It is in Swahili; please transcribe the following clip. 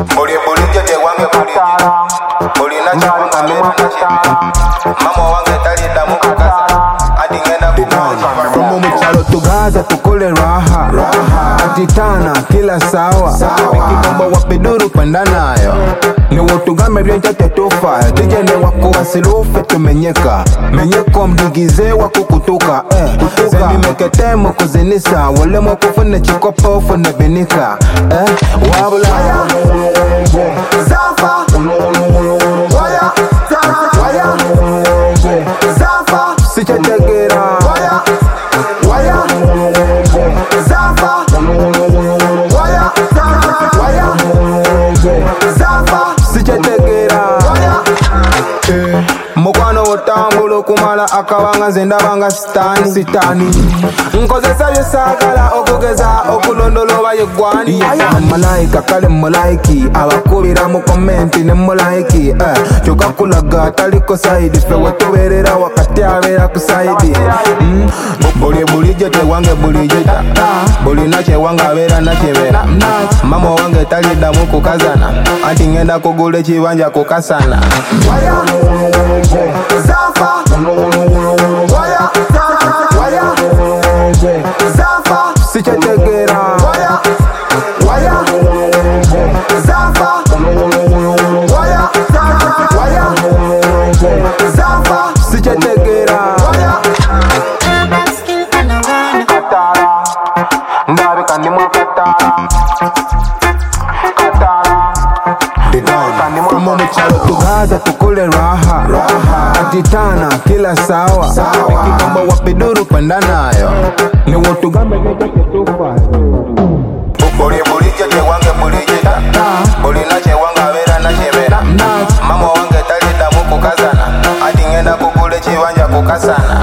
Buli jete wange buli na chawanga mera na chemera. Mama wange talida mukakaza adi ngenda kukaza. From muchalo tugaza tukule raha atitana kila sawa Mikibomba wapiduru panda nayo ni wotugame ryenja tetufa tijene wako wasilufe tumenyeka menyeko mdigize wako kutuka Zemi meketemo kuzinisa wale mwakufune chikopa ufune binika Wabula Zafa Waya Waya Zafa Sichategera Waya Zafa Waya Zafa Sichategera Mukwano otambulo kumala akawanga zendabanga sitani Nkozesa byesagala okugeza okulondoloba yegwani Malaika kale mulaiki abakubira mu komenti ne mulaiki Chokakulaga taliko saidi fe watuberera wakati abera ku saidi Buli jete wange buli jeta Buli nache wange abera nachebera Mama wange talida mu kukazana Anti ngenda kugula chibanja kukasana Waya Zafa Waya Zafa Sichategera Waya Zafa Waya Zafa Sichategera Katara Ndabi kandimu katara From muchalo tugaza tukule raha atitana kila sawa Mikibomba wapiduru panda nayo ni wotugame ryenja tetufa Buli jete wange buli jeta Buli na chewanga abera na chemera. Mama wange talida mukukazana adi ngenda kugula chibanja kukasana